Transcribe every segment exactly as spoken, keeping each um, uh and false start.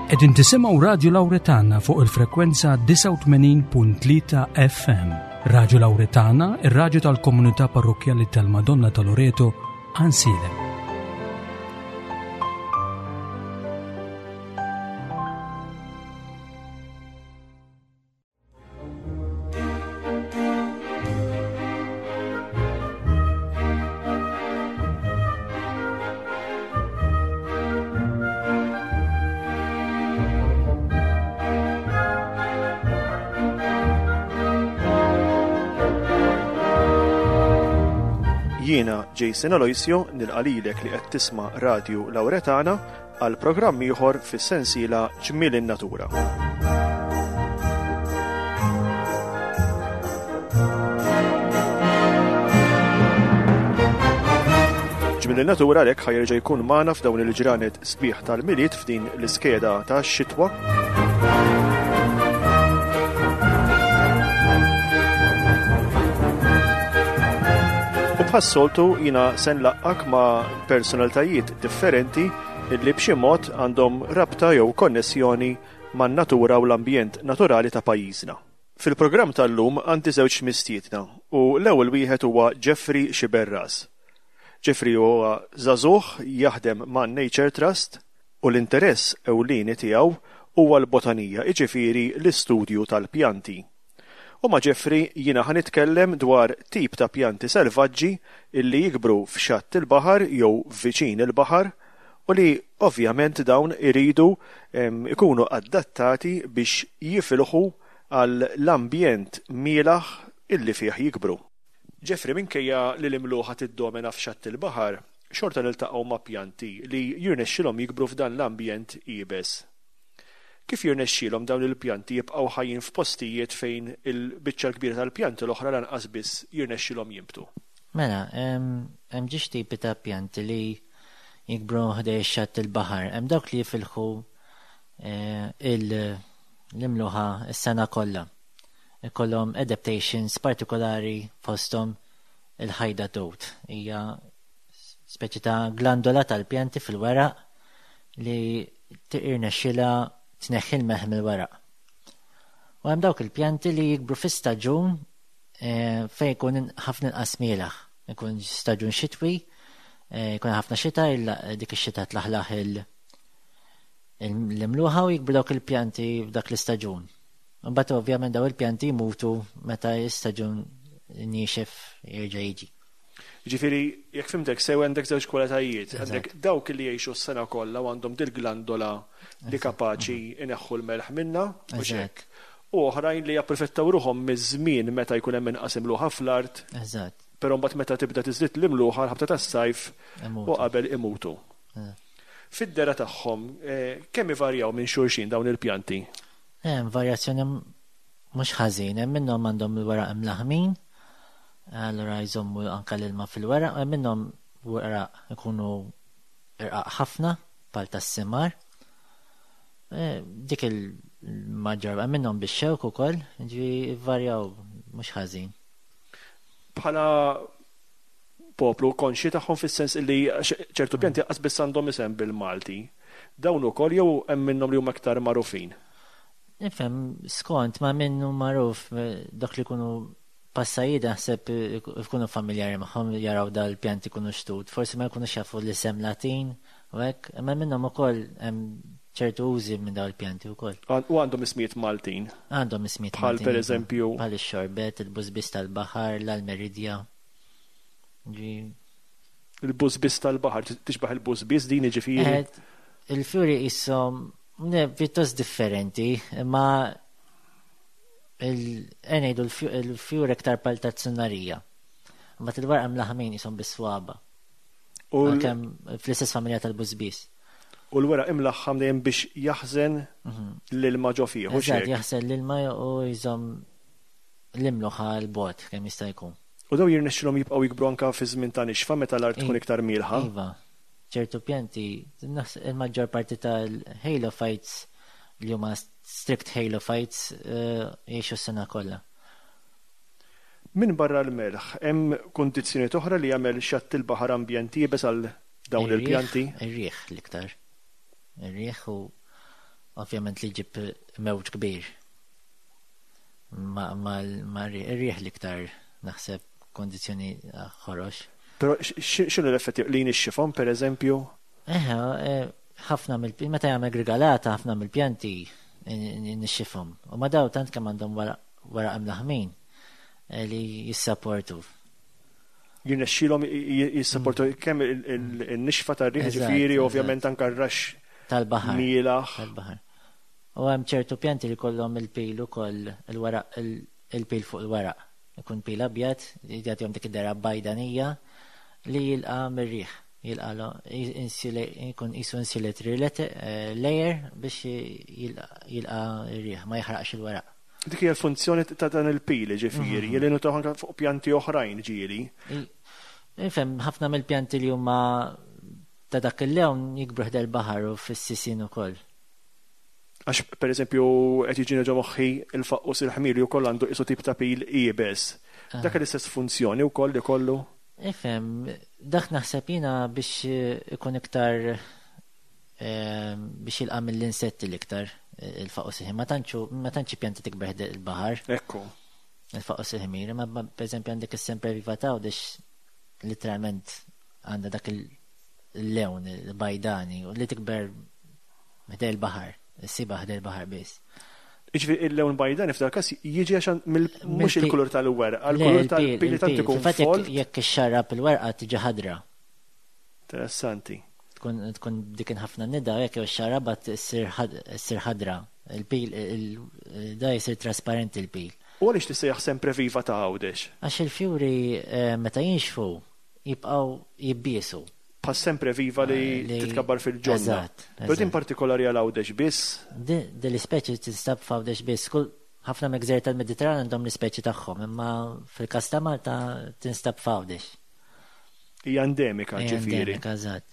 Qegħdin tisimgħu Radio Lawretana fuq il-frekwenza tisa' u tmenin punt tlieta F M. Radio Lawretana, ir-radju tal-Komunità Parrokjali tal-Madonna ta' Loreto, Ansilem. Jiena Jason Aloisio nilqalilek li qed tisma' Radio Lawretana għal programm ieħor fis-sensiela Ġmiel in-Natura. Ġmiel in-Natura għalhekk ħajjerġa' jkun magħna f'dawn il-ġranet sbieħ tal-milied f'din l-iskeda tax-xitwa. Bħas-soltu jiena se nlaqqak ma' personalitajiet differenti illi b'xi mod għandhom rabta jew konnessjoni man-natura u l-ambjent naturali ta' pajjiżna. Fil-programm tal-lum għandi żewġ mistiedna u l-ewwel wieħed huwa Jeffrey Xiberras. Jeffrey huwa żagħżugħ jaħdem ma' Nature Trust u l-interess ewlieni tiegħu huwa l-botanija, jiġifieri l-istudju tal-pjanti. U ma' Jeffrey jiena ħanitkellem dwar tip ta' pjanti selvaġġi illi jikbru f'xatt il-baħar jew viċin il-baħar u li ovvjament dawn iridu ikunu adattati biex jifilħu għal l-ambjent mielaħ illi fih jikbru. Jeffrey, minkejja li l-imluħa tiddomina f'xatt il-baħar, xorta niltaqgħu ma' pjanti li jirnexxilhom jikbru f'dan l-ambjent qiebes. Kif jirnexxielhom dawn il-pjanti jibqgħu ħajjin f'postijiet fejn il-biċċa l-kbira tal-pjanti l-oħra lanqas biss jirnexxielhom jimbtu? Mela, hemm ġiex tipi ta' pjanti li jikbru ħdej xatt il-baħar. Hemm dawk li jifilħu l-imluħa s-sena kollha. Ikollhom adaptations partikolari fosthom il-ħajda dowt. Hija speċi ta' glandola tal-pjanti fil-weraq li tirnexxilha tneħħi l-meħ mill-weraq. U hemm dawk il-pjanti li jikbru fi staġun fejn jkun ħafna inqas mielaħ. Ikun staġun xitwi, jkun ħafna xita, dik ix-xita tlaħlaħ l-imluħa u jikbru dawk il-pjanti f'dak l-istaġun. Imbagħad ovvjament daw il-pjanti jmutu meta l-istaġun niexef jerġa' jiġi. Ġifieri, jekk fimtek sew għandek żewġ kwalitajiet, għandek dawk li jgħixu s-sena kollha u għandhom dil-glandola li kapaċi ineħħu l-melħ minnha u hekk. U oħrajn li japprofettaw ruhom miż-żmien meta jkun hemm inqas imluħa fl-art. Eżatt. Però mbagħad meta tibda tiżdied l-imluħa ħabta tas-sajf u qabel imutu. Fid-dera tagħhom kemm ivarjaw minn xulxin dawn il-pjanti? Hemm varjazzjoni mhux ħażin, hemm minnhom għandhom il-weraq imlaħmin. Allora jżommu anka l-ilma fil-weraq, minnhom weraq ikunu irqaq ħafna bħal tas-simar. Dik il-maġġor minnhom bix-xewk ukoll, ġifi varjaw mhux ħażin. Bħala poplu konxi tagħhom fis-sens li ċertu pjanti qas biss għandhom isem bil-Malti. Dawn ukoll jew hemm minnhom li huma aktar magħrufin? Nifhem skont ma minnu magħruf dak li jkunu passajida ħseb ikunu familjari magħhom jaraw dal-pjanti ikunu xtut. Forsi ma jkunux jafu l-isem Latin u hekk, imma minnhom ukoll hemm ċertu użi minn dawn il-pjanti wkoll. U għandhom ismijiet Maltin? Għandhom ismijiet Maltin. Bħal pereżempju bħal ix-xorbet, il-bużbis tal-baħar, l-almeridja. Il-bużbis tal-baħar, tixbaħ il-bużbis din jiġifieri? Il-fjuri qishom pjuttost differenti, imma il-għenejdu il-fjur iktar pal tazzunarija. Ma til-warqa mlaħmin jisom bis-swaba. Għakem fl-istess familja tal-bużbis. U l-wara imlaħħam dejjem biex jaħżen l-ilma ġo fih. Eżatt, jaħżen l-ilma u jżomm l-imluħa l-bot kemm jista' jkun. U daw jirnexxilhom jibqgħu jikbru anke fi żmien ta' nixfa meta l-art tkun iktar mielħa. Iva, ċertu pjanti, il-maġġor parti tal-halophytes li huma strict halophytes jgħixu s-sena kollha. Min barra l-melħ, hemm kundizzjonijiet oħra li jagħmel xatt il-baħar ambjenti bes għal dawn il-pjanti? Ir-riħ l-iktar. Ir-riħ u ovvjament li ġib mewġ kbir. Ma rriħ liktar naħseb kondizjoni ħorox. Pero xinu l-effetti li nixxifhom per eżempju? Eħe, ħafna mill meta jagħmel grigalata ħafna mill-pjanti nixxifhom. U ma daw tant kemm għandhom wara mlaħmin li jissapportu. Jirnexxilhom jissapportu kemm il-nixfa tar-riħ ġifieri ovvjament anke r-rax tal-baħar. Mielaħ. Tal-baħar. U hemm ċertu pjanti li kollhom il-pil ukoll il-waraq il-pil fuq il-waraq. Ikun pil abjad, jagħtihom dik id-dera bajdanija li jilqa' mir-riħ. Jilqa' jkun qisu insulatory layer biex jilqa' ir-riħ, ma jħraqx il-waraq. Dik hija l-funzjoni ta' dan il-pil ġifieri, jeli nutaw anke fuq pjanti oħrajn ġieli. Infhem ħafna mill-pjanti li huma ta' dak il-lewn jikbru ħdel baħar u fis-sisin ukoll. Għax per eżempju qed jiġi ġo moħħi il-faqqus il-ħmiri wkoll għandu qisu tip ta' pil qiebes. Dak l-istess funzjoni wkoll li kollu? Ifhem, dak naħseb jiena biex ikun iktar biex jilqa' mill-insetti l-iktar il-faqqus il-ħmiri. Ma tantx pjanti tikber ħdel il-baħar. Ekku. Il-faqqus il-ħmiri, ma per eżempju għandek is-sempreviva biex literalment għandha dak il-lewn il-bajdani u li tikber ħdel il-baħar. Siba ħdel baħar biss. Iġifieri il-lewn bajdan f'dal każ jiġi għaxan mhux il-kulur tal-werqa, għall-kulur tal-pil tant ikun fold. Jekk ix-xarab il-werqa tiġi ħadra. Interessanti. Tkun dik ħafna nida jekk ix-xaraba issir ħadra. Il-pil da jsir trasparenti il-pil. U għaliex tissejjaħ sempre viva ta' għawdex? Għax il-fjuri meta jinxfu jibqgħu jibbiesu. Pass sempre viva li titkabbar fil-ġonna. Pero din partikolari għal għawdex biss? Dil-ispeċi tistab f'għawdex biss. Kull ħafna megżer tal-Mediterran għandhom l-ispeċi tagħhom, imma fil-kas ta' Malta tinstab f'għawdex. Hija endemika ġifieri. Endemika, eżatt.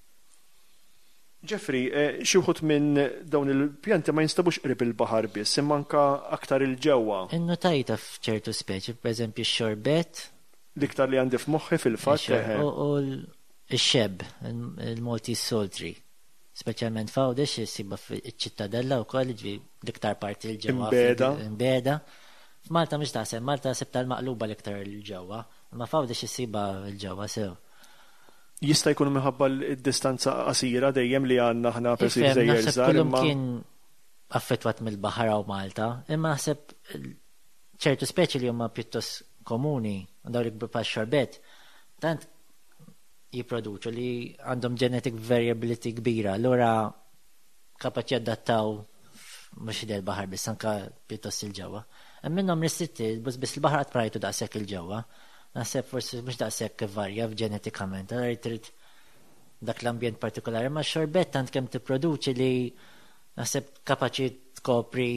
Ġefri, xi wħud minn dawn il-pjanti ma jinstabux qrib il-baħar biss, imma anke aktar il-ġewwa. Innotajta f'ċertu speċi, pereżempju x-xorbet. L-iktar li għandi f'moħħi fil-fatt. Il-xeb, il-Maltese Sultry, speċjalment f'għawdex jisiba fil-ċittadella wkoll ġi l-iktar parti l-ġewwa. Imbeda. Imbeda. F'Malta mhux taħseb, Malta seb tal-maqluba l-iktar l-ġewwa, imma f'għawdex jisiba l-ġewwa sew. Jista' jkun minħabba l-distanza qasira dejjem li għandna ħna persir żejjer żgħar imma kien affettwat mill-baħar u Malta, imma naħseb ċertu speċi li huma pjuttost komuni dawn li bħal xorbet, tant jipproduċu li għandhom genetic variability kbira, allura kapaċi adattaw mhux idel baħar biss anke pjuttost il-ġewwa. Hemm minnhom restritti, biss il-baħar qatt prajtu daqshekk il-ġewwa. Naħseb forsi mhux daqshekk varja ġenetikament, allura trid dak l-ambjent partikolari, ma xorbet tant kemm tipproduċi li naħseb kapaċi tkopri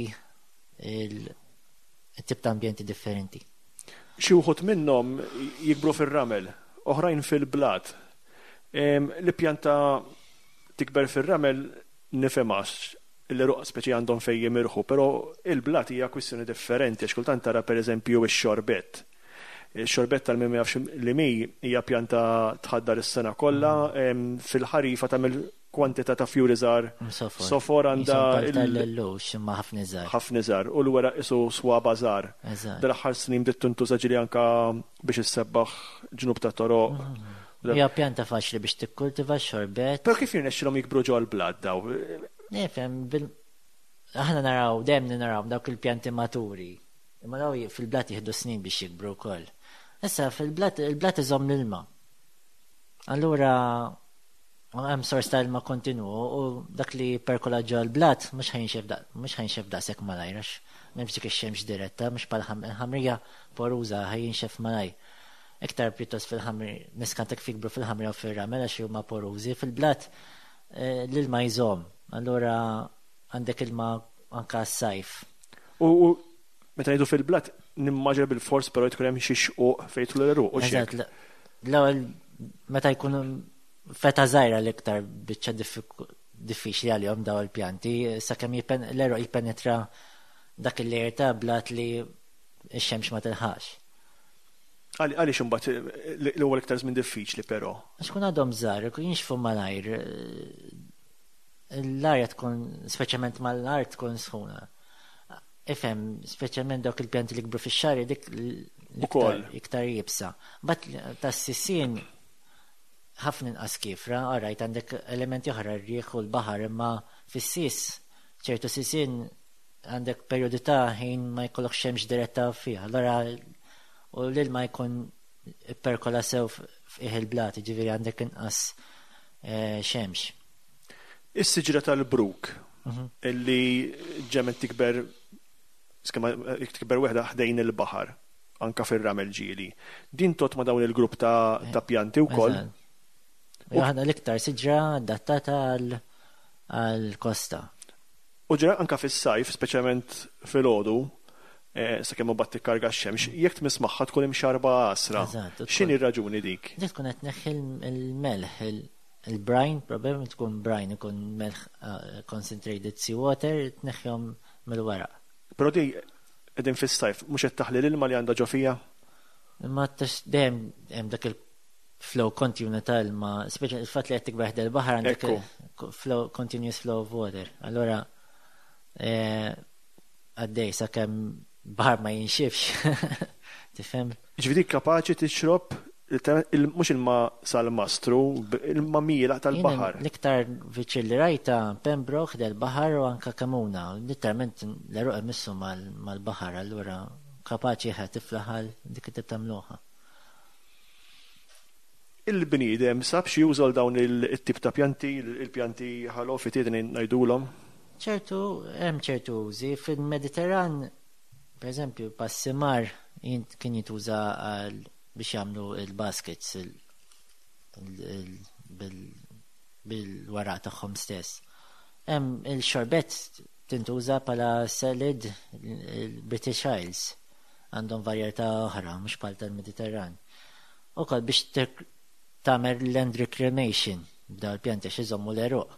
il-tip ta' ambjenti differenti. Xi wħud minnhom jikbru fir-ramel, oħrajn fil-blat. L-pjanta tikber fil-ramel nifemax il-ruq speċi għandhom fej jimirħu, pero il-blat hija kwistjoni differenti, għax kultant tara per eżempju x-xorbet. Il-xorbet tal-mim jafx li mi hija pjanta tħaddar is-sena kollha, fil-ħarifa tagħmel kwantità ta' fjuri żgħar. Sofor għandha il-lux imma ħafna żgħar. Ħafna żgħar u l-wara isu swaba żgħar. Dal-aħħar snin bdiet tuntuża ġieli anke biex issebbaħ ġnub ta' toroq. Hija pjanta faċli biex tikkultiva x-xorbet. Però kif jirnexxilhom jikbru ġew għall-blad daw? Nifhem aħna naraw dejjem naraw dawk il-pjanti maturi. Imma daw fil-blat jieħdu snin biex jikbru wkoll. Issa fil-blat il-blat iżomm l-ilma. Allura hemm sors ta' ilma kontinu u dak li perkola ġew l-blat mhux ħajnxef daqshekk malajr għax m'hemmx dik ix-xemx diretta, mhux bħal ħamrija poruża ħajinxef malajr. Iktar pjuttost fil-ħamri, niskantek fikbru fil-ħamri u fil-ramel għax huma porużi. Fil-blat l-ilma jżomm, allura għandek ilma anka s-sajf. U meta jgħidu fil-blat, nimmaġer bil-fors però tkun hemm xi xquq fejn l-eruq u xek. L-ewwel meta jkunu feta żgħira l-iktar biċċa diffiċli għalihom daw il-pjanti, sakemm l-eruq jippenetra dak il-lejer ta' blat li x-xemx ma tilħax. Għaliex imbagħad l-ewwel iktar żmien diffiċli però. Għax kun għadhom żgħar, jinxfu malajr. l-arja tkun, speċjalment mal-art tkun sħuna. Ifhem, speċjalment dawk il-pjanti li kbru fix-xarri dik Ukoll. iktar jibsa. Bat tas-sissin ħafna inqas kifra, orajt għandek elementi oħra r-riħ u l-baħar, imma fis-sis ċertu sissin għandek perjodu ta' ħin ma jkollok xemx diretta fiha. Allora u l-ilma jkun perkola sew f'ih il-blat, ġifieri għandek inqas xemx. Is-siġra tal-bruk illi ġemet tikber skema tikber weħda ħdejn il-baħar anka fir-ramel ġieli. Din tot ma dawn il-grupp ta' ta' pjanti wkoll. Waħda l-iktar siġra adattata għall-kosta. U ġara anka fis-sajf, speċjalment fil-għodu, sakemm bat tikkarga x-xemx, jekk tmismaħħa tkun imxarba għasra. X'inhi r-raġuni dik? Dik tkun qed tneħħi il-melħ, il-brine, probabbilment tkun brine, ikun melħ concentrated seawater, tneħħihom mill-waraq. Però di qegħdin fis-sajf mhux qed taħli l-ilma li għandha ġo fija? Ma tax dejjem hemm dak il-flow continu tal-ilma, speċjal il-fatt li qed tikber il-baħar għandek flow continuous flow of water. Allura għaddej sakemm baħar ma jinxifx. Tifhem? Ġifieri kapaċi tixrob mhux ilma sal-mastru, ilma miela tal-baħar. L-iktar viċin li rajta Pembroke del-baħar u anka Kamuna. Literalment l-eruq emissu mal-baħar, allura kapaċi ħed tiflaħal dik li tagħmluha. Il-bniedem sab xi jużal dawn il-tip ta' pjanti, il-pjanti ħalofi tiedni ngħidulhom. ċertu, hemm ċertu użi fil-Mediterran, pereżempju, passimar kien jituża biex jagħmlu il-baskets bil-waraq tagħhom stess. Hemm il-xorbett tintuża bħala salad il-British Isles għandhom varjetà oħra mhux bħal tal-Mediterran. Ukoll biex tagħmel land reclamation b'dawn il-pjanti x'iżommu l-eruq.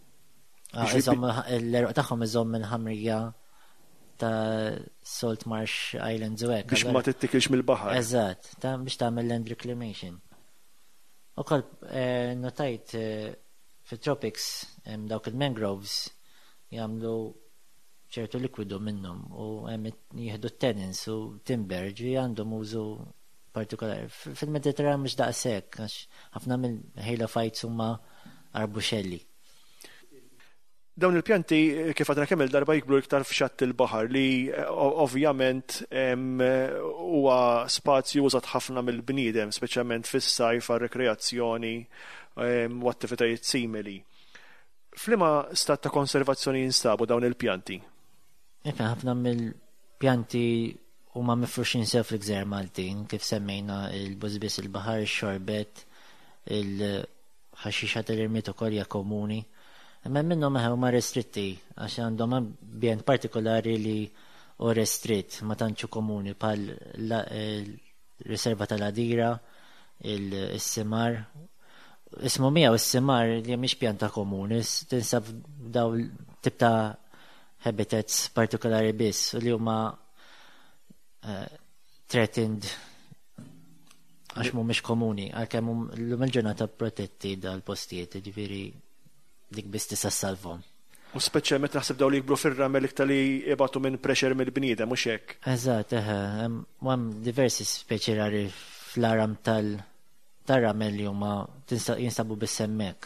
L-eruq tagħhom iżomm il-ħamrija ta' Salt Marsh Islands u hekk. Biex ma tittikilx mill-baħar. Eżatt, biex tagħmel land reclamation. Ukoll notajt fit-tropics hemm dawk il-mangroves jagħmlu ċertu likwidu minnhom u hemm jieħdu tannins u timber ġi għandhom użu partikolari. Fil-Mediterran mhux daqshekk għax ħafna mill-ħejla-fajts huma arbuxelli. Dawn il-pjanti kif għadna kemm il-darba jikbru iktar f'xatt il-baħar li ovvjament huwa spazju użat ħafna mill-bniedem, speċjalment fis-sajf għar-rekreazzjoni u attivitajiet simili. F'liema stat ta' konservazzjoni jinstabu dawn il-pjanti? Ħafna mill-pjanti huma mifruxin sew fl-Gżejjer Maltin, kif semmejna il-bużbis il-baħar, ix-xorbett, il-ħaxixa tal-irmiet ukoll hija komuni. Imma minnhom huma restritti għax għandhom ambjent partikolari li u restritt ma tantxu komuni bħal il-riserva tal-Adira, il-Simar. Ismu miegħu is-Simar li mhix pjanta komuni, tinsab daw tip ta' habitats partikolari biss u li huma threatened għax mhumiex komuni, għalkemm l-lum il-ġurnata protetti dal-postijiet, ġifieri dik biss tista' ssalvhom. U speċjalment naħseb dawn li jikbru fir-ramel iktar li jibgħatu minn pressure mill-bniedem mhux hekk. Eżatt, eħe, hemm diversi speċi rari fl-aram tal-ramel li huma jinsabu biss hemmhekk.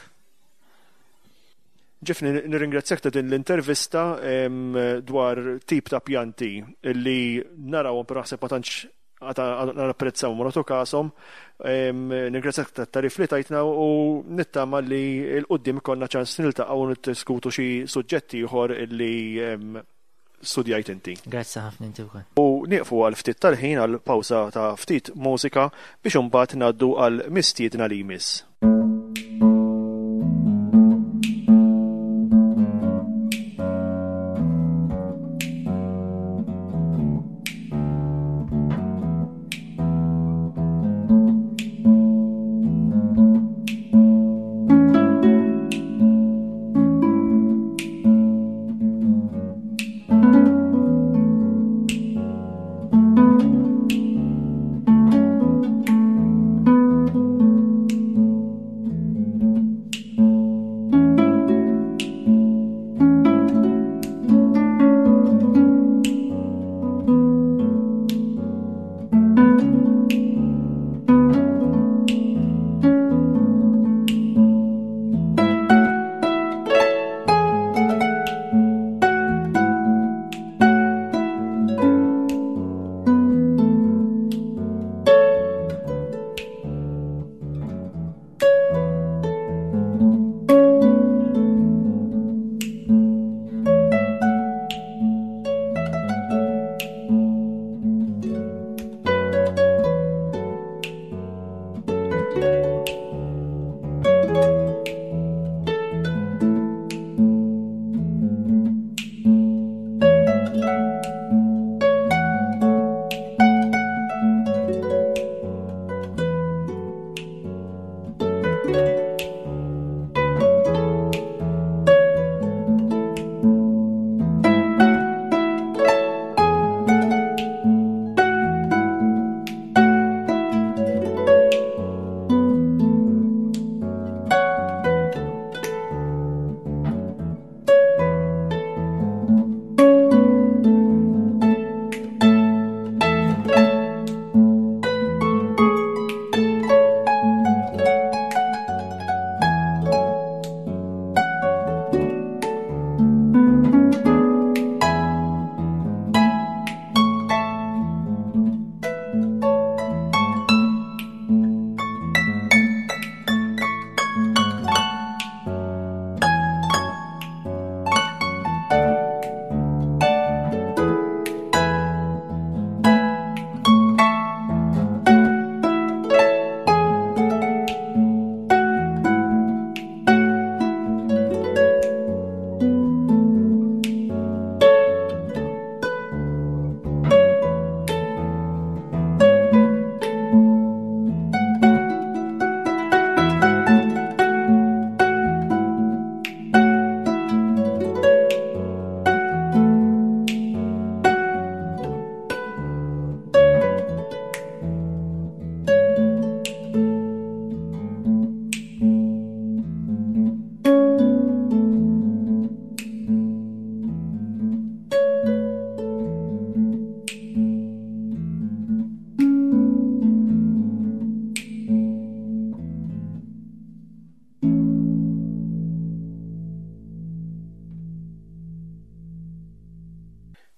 Ġifni, nirringrazzjak ta' din l-intervista dwar tip ta' pjanti li narawhom però naħseb ma tantx napprezzaw ma nagħtu kasom. Nirringrazzjak tat-tarif li tajtna u nittama li l-qudiem ikollna ċans niltaqgħu niddiskutu xi suġġetti ieħor li studjajt inti. Grazzi ħafna inti wkoll. U nieqfu għal ftit tal-ħin għal pawża ta' ftit mużika biex imbagħad ngħaddu għal mistiedna li jmiss.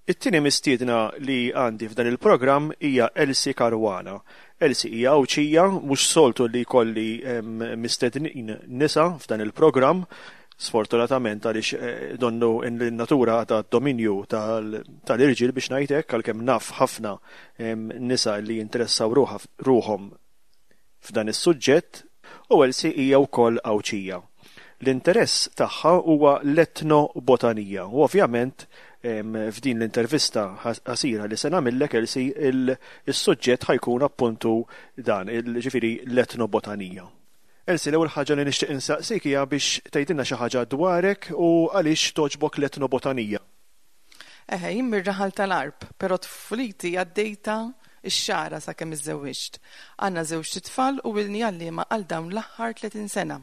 It-tieni mistiedna li għandi f'dan il-programm hija Elsie Caruana. Elsie hija awċija mhux soltu li jkolli mistednin nisa f'dan il-programm, sfortunatament għaliex donnu in-natura ta' dominju tal-irġiel biex ngħidlek għalkemm naf ħafna nisa li jinteressaw ruhom f'dan is-suġġett u Elsie hija wkoll awċija. L-interess tagħha huwa l-etnobotanija u ovvjament f'din l-intervista ħasira li se nagħmellek Elsie il-suġġett ħajkun appuntu dan, ġifieri l-etnobotanija. Elsie, l-ewwel ħaġa li nixtieq insaqsik hija biex tgħidilna xi ħaġa dwarek u għaliex toġbok l-etnobotanija. Eħe, jien mir-raħal tal-Arb, però tfuliti għaddejta ix-xara sakemm iżżewwiġt. Għandna żewġ titfal u ilni għalliema għal dawn l-aħħar tletin sena.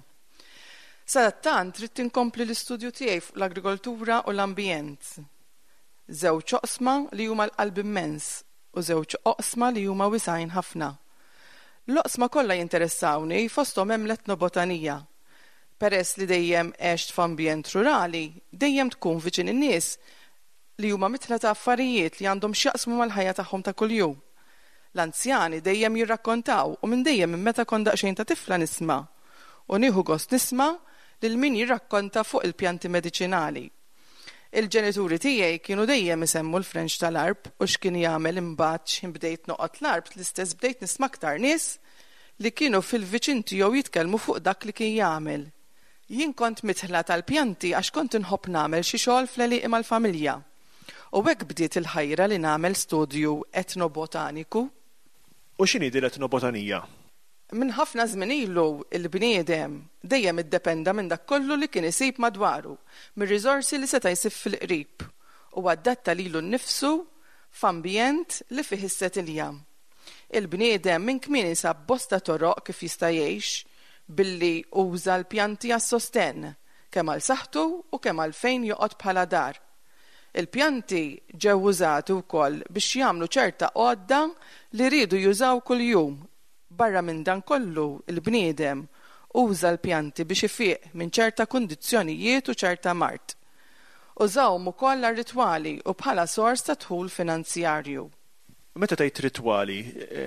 Sadattant trid tinkompli l-istudju tiegħi fuq l-agrikoltura u l-ambjent. Żewġ oqsma li huma l-qalb immens u żewġ oqsma li huma wisgħin ħafna. L-oqsma kollha jinteressawni fosthom hemm l-etnobotanija. Peress li dejjem għext f'ambjent rurali, dejjem tkun viċin in-nies li huma mitla ta' affarijiet li għandhom x'jaqsmu mal-ħajja tagħhom ta' kuljum. L-anzjani dejjem jirrakkontaw u minn dejjem minn meta kont daqsxejn ta' tifla nisma' u nieħu gost nisma' lil min jirrakkonta fuq il-pjanti mediċinali. Il-ġenituri tiegħi kienu dejjem isemmu l-French tal-Arb u x'kien jagħmel imbagħad x'in bdejt noqgħod l-Arb l-istess bdejt nisma' aktar nies li kienu fil-viċin tiegħu jitkellmu fuq dak li kien jagħmel. Jien kont mitħla tal-pjanti għax kont inħobb nagħmel xi xogħol fl-għelieq mal-familja. U hekk bdiet il-ħajra li nagħmel studju etnobotaniku. U x'inhi din l-etnobotanija? Min ħafna żmien ilu il-bniedem dejjem iddependa minn dak kollu li kien isib madwaru, mir-riżorsi li seta' jsib fil-qrib u adatta lilu nnifsu f'ambjent li fih is-setilja. Il-bniedem minn kmieni sab bosta toroq kif jista' jgħix billi uża l-pjanti għas-sostenn kemm għal saħħtu u kemm għal fejn joqgħod bħala dar. Il-pjanti ġew użati wkoll biex jagħmlu ċerta għodda li rridu jużaw kuljum. Barra minn dan kollu, il-bniedem uża l-pjanti biex ifieq minn ċerta kundizzjonijiet u ċerta mart. Użawhom ukoll għar-ritwali u bħala sors ta' dħul finanzjarju. Meta tgħid ritwali,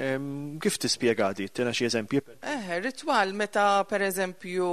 kif tispjegati? Tina xi eżempji? Eh, ritwal meta pereżempju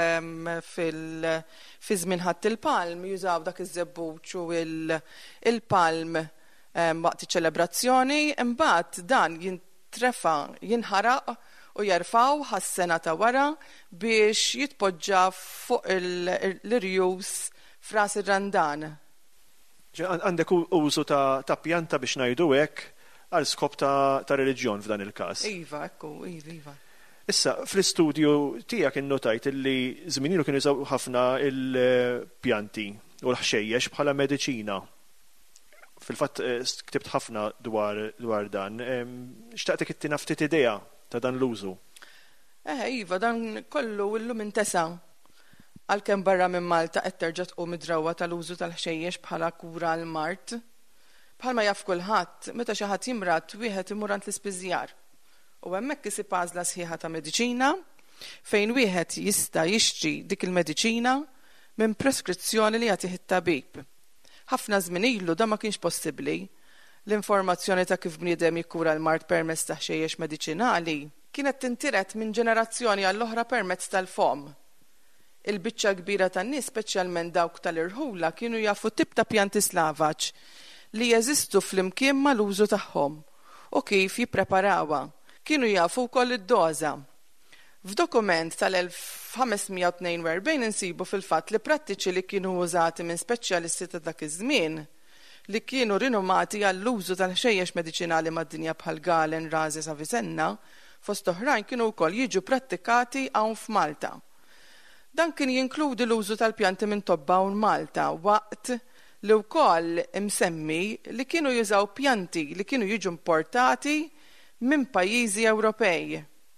fi żmien ħadd il-palm jużaw dak iż-żebbuċ u il-palm waqt iċ-ċelebrazzjoni, imbagħad dan jintrefa' jinħaraq u jerfaw ħas-sena ta' wara biex jitpoġġa fuq l-irjus f'ras ir-randan. Għandek użu ta' pjanta biex ngħidu hekk għal skop ta' reliġjon f'dan il-każ. Iva, ekku, iva, iva. Issa, fl-istudju tiegħek innotajt illi żminilu kienu jużaw ħafna il-pjanti u l-ħxejjex bħala mediċina. Fil-fatt ktibt ħafna dwar dwar dan. Xtaqtek ittina ftit idea ta' dan l-użu? Eh, iva, dan kollu illum intesa' għalkemm barra minn Malta qed terġa' tqum id-drawwa tal-użu tal-ħxejjex bħala kura għal mart. Bħalma jaf kulħadd, meta xi ħadd jimrat wieħed imur għand l-ispiżjar. U hemmhekk isib għażla sħiħa ta' mediċina fejn wieħed jista' jixtri dik il-mediċina minn preskrizzjoni li jagħtih it-tabib. Ħafna żmien ilu dan ma kienx possibbli. L-informazzjoni ta' kif bniedem jikkura l-mart permezz ta' ħxejjex mediċinali kienet tintiret minn ġenerazzjoni għall-oħra permezz tal-fom. Il-biċċa kbira tan-nies, speċjalment dawk tal-irħula, kienu jafu tip ta' pjanti slavaġ li jeżistu fl-imkien mal-użu tagħhom u kif jippreparawha. Kienu jafu wkoll id-doża. F'dokument tal-elf ħamesmija u tnejn u erbgħin insibu fil-fatt li prattiċi li kienu użati minn speċjalisti ta' dak iż-żmien li kienu rinomati għall-użu tal-ħxejjex mediċinali mad-dinja bħal Galen, Rhazes, Avicenna, fost oħrajn kienu wkoll jiġu prattikati hawn f'Malta. Dan kien jinkludi l-użu tal-pjanti minn Tobba u Malta waqt li wkoll imsemmi li kienu jużaw pjanti li kienu jiġu importati minn pajjiżi Ewropej.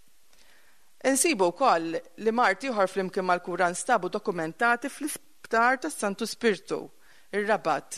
Insibu wkoll li marti ieħor flimkien mal-kura nstabu dokumentati fl-isptar tas Santu Spiritu, ir-Rabat,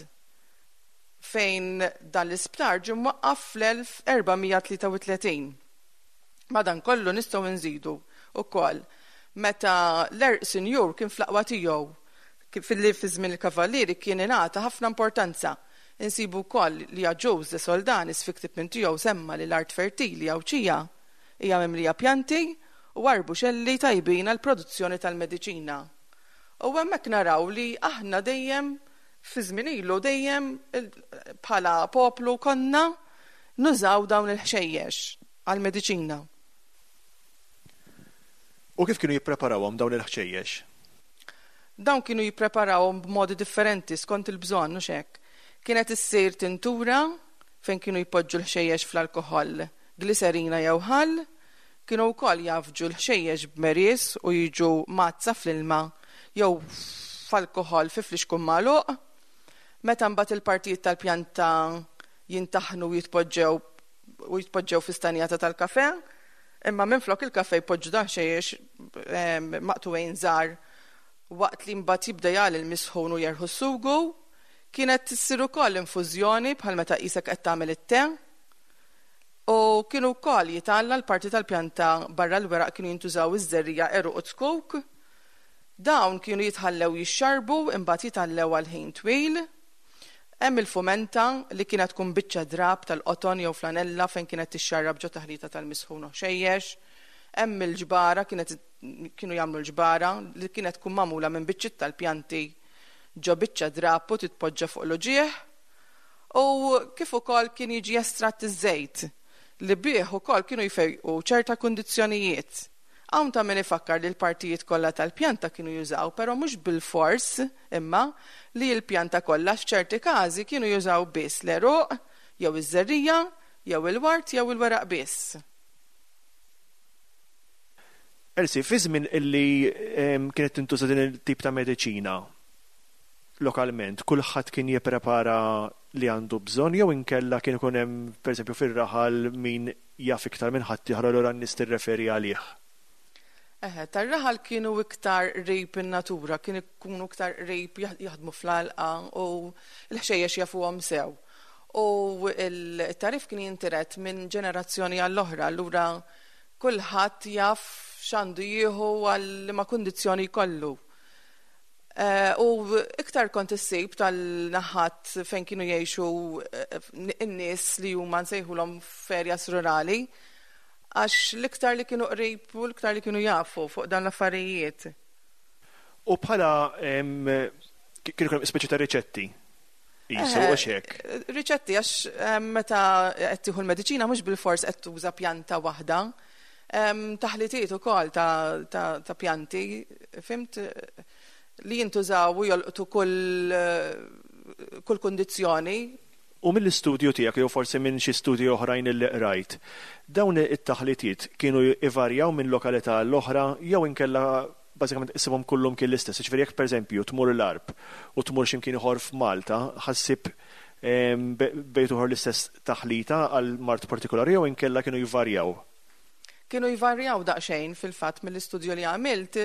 fejn dan l-isptar ġie mwaqqaf fl-elf erba'mija tlieta u tletin. Madankollu nistgħu nżidu wkoll meta l-Erq Sinjur kien fl-aqwa tiegħu fil-li fi żmien il-kavallieri kien ingħata ħafna importanza. Insibu wkoll li Joe's de Soldanis fi ktib tiegħu semma li l-art fertili Awċija hija mimlija pjanti u arbuxelli tajbin għall produzzjoni tal-mediċina. U hemmhekk naraw li aħna dejjem fi żmien ilu dejjem bħala poplu konna nużaw dawn il-ħxejjex għall-mediċina. U kif kienu jippreparawhom dawn il-ħxejjex? Dawn kienu jippreparawhom b'modi differenti skont il-bżonn u hekk. Kienet issir tintura fejn kienu jpoġġu l-ħxejjex fl-alkoħol, gliserina jew ħall, kienu wkoll jafġu l-ħxejjex b'meries u jiġu mazza fl-ilma jew f'alkoħol fi flixkun magħluq. Meta mbagħad il-partijiet tal-pjanta jintaħnu u jitpoġġew u jitpoġġew fi stanjata tal-kafè, imma minflok il-kafè jpoġġu dan xejjex maqtuwejn żgħar waqt li mbagħad jibda jagħli l-misħun u jerħu s-sugu, kienet issir ukoll infużjoni bħal meta qisek qed tagħmel it-te, u kienu wkoll jitgħalla l-parti tal-pjanta barra l-weraq kienu jintużaw iż-żerrija eruq u skok. Dawn kienu jitħallew jixxarbu imbagħad jitgħallew għal ħin twil. Hemm il-fumenta li kienet tkun biċċa drab tal-qoton jew flanella fejn kienet tixxarrab ġo taħlita tal-misħun u xejjex. Hemm il-ġbara kienet kienu jagħmlu l-ġbara li kienet tkun magħmula minn biċċiet tal-pjanti ġo biċċa drab u titpoġġa fuq l-uġieħ. U kif ukoll kien jiġi estratt iż-żejt li bih ukoll kienu jfejqu ċerta kundizzjonijiet. Hawn ta' min ifakkar li l-partijiet kollha tal-pjanta kienu jużaw, però mhux bil-fors imma li l-pjanta kollha f'ċerti każi kienu jużaw biss l-eruq, jew iż-żerrija, jew il-wart, jew il-weraq biss. Elsi, fi żmien illi kienet tintuża din il-tip ta' mediċina lokalment, kulħadd kien jipprepara li għandu bżonn jew inkella kien ikun hemm pereżempju fir-raħal min jaf iktar minn ħadd ieħor allura nies tirreferi għalih. Eħe, tar-raħal kienu iktar qrib in-natura, kienu jkunu iktar qrib jaħdmu fl-għalqa u l-ħxejjex jafuhom sew. U l-tarif kien jintiret minn ġenerazzjoni għall-oħra, allura kulħadd jaf x'għandu jieħu għal ma kundizzjoni jkollu. U iktar kont issib tal-naħat fejn kienu jgħixu n-nies li huma nsejħulhom ferjas rurali, għax l-iktar li kienu qrib u l-iktar li kienu jafu fuq dan l-affarijiet. U bħala kienu kemm speċi ta' riċetti? Jisu għax hekk? Riċetti għax meta qed tieħu l-mediċina mhux bil-fors qed tuża pjanta waħda, taħlitiet ukoll ta' pjanti, fimt, li jintużaw u jolqtu kull kull kundizzjoni. U mill-istudju tiegħek jew forsi minn xi studju oħrajn li qrajt, dawn it-taħlitiet kienu ivarjaw minn lokalità l-oħra jew inkella bażikament isibhom kullhom kien l-istess. Ġifieri jekk pereżempju tmur l-Arb u tmur x'imkien ieħor f'Malta, ħassib bejn uħor l-istess taħlita għal mart partikolari jew inkella kienu jvarjaw. Kienu jvarjaw daqsxejn fil-fatt mill-istudju li għamilt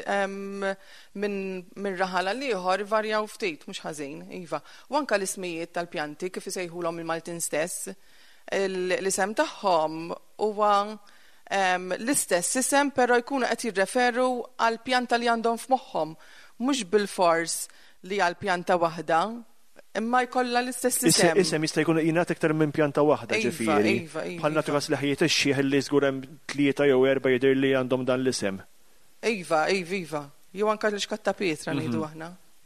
minn raħal għal ieħor varjaw ftit mhux ħażin, iva. U anke l-ismijiet tal-pjanti kif isejħulhom il-Maltin stess, l-isem tagħhom huwa l-istess isem però jkunu qed jirreferu għal pjanta li għandhom f'moħħhom, mhux bil-fors li għal pjanta waħda. Imma jkollha l-istess isem. Isem jista' jkun jingħat iktar minn pjanta waħda ġifieri. Bħal nagħtu każ leħjiet ix-xieħ li żgur hemm tlieta jew erba' jidher li għandhom dan l-isem. Iva, iva, iva. Jew anke l-xkatta Pietra ngħidu aħna.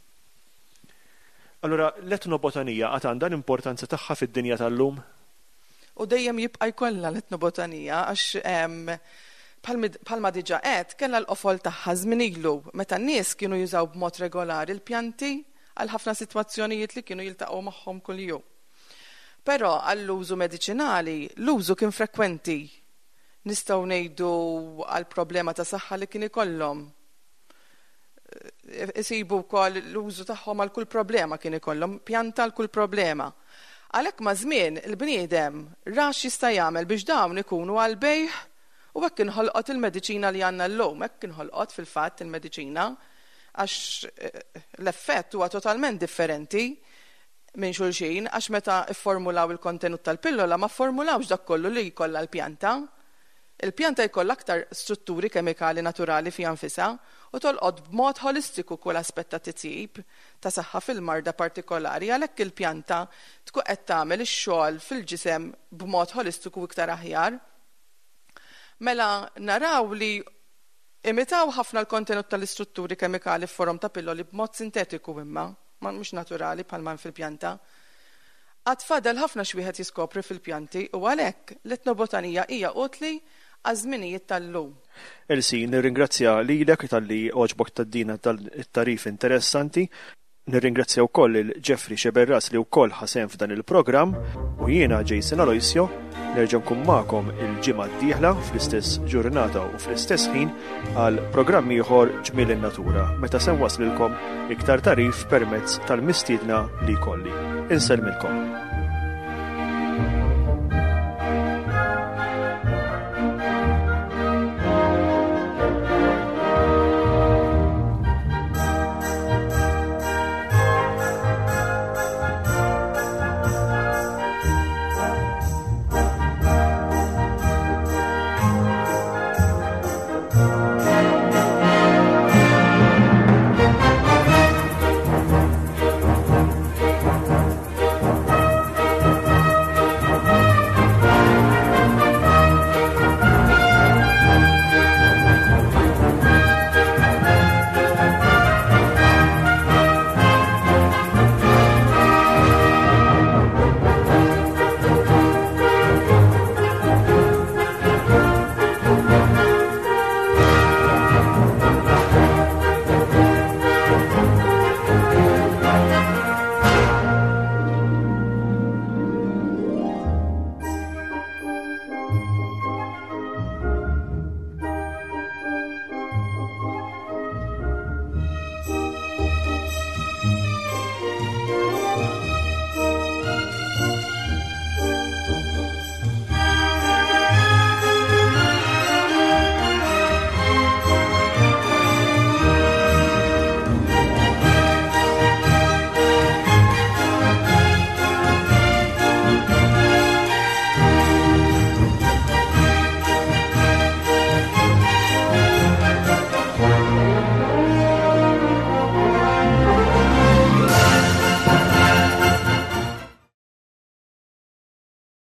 Allura l-etnobotanija għad għandha l-importanza tagħha fid-dinja tal-lum? U dejjem jibqa' jkollha l-etnobotanija għax bħalma diġà qed kellha l-qofol tagħha żmien ilu meta n-nies kienu jużaw b'mod regolari l-pjanti għal ħafna sitwazzjonijiet li kienu jiltaqgħu magħhom kuljum. Però għall-użu mediċinali l-użu kien frekwenti. Nistgħu ngħidu għal problema ta' saħħa li kien ikollhom. Isibu wkoll l-użu tagħhom għal kull problema kien ikollhom, pjanta għal kull problema. Għalhekk ma' żmien il-bniedem rax jista' jagħmel biex dawn ikunu għal bejħ u hekk inħolqot il-mediċina li għandna llum, hekk inħolqot fil-fatt il-mediċina għax l-effett huwa totalment differenti minn xulxin, għax meta formulaw il-kontenut tal-pillola ma formulawx dak kollu li jkollha l-pjanta. Il-pjanta jkollha aktar strutturi kemikali naturali fi anfisha u tolqod b'mod holistiku kull aspett ta' titjib ta' saħħa fil-marda partikolari għalhekk il-pjanta tkun qed tagħmel ix-xogħol fil-ġisem b'mod holistiku iktar aħjar. Mela naraw li imitaw ħafna l-kontenut tal-istrutturi kemikali f'forom ta' pilloli b'mod sintetiku imma, ma mhux naturali bħalma fil-pjanta. Għad fadal ħafna xwieħed jiskopri fil-pjanti u għalhekk l-etnobotanija hija utli għaż-żminijiet tal-lum. Elsie, nirringrazzja lilek tal-li oġbok taddina tal-tarif interessanti. Nirringrazzja wkoll il-Jeffrey Xeberras li wkoll ħasem f'dan il-programm u jiena Jason Aloisio nerġa' nkun magħkom il-ġimgħa d-dieħla fl-istess ġurnata u fl-istess ħin għal programm ieħor Ġmiel in-Natura meta se nwaslilkom iktar tarif permezz tal-mistiedna li jkolli. Insellmilkom.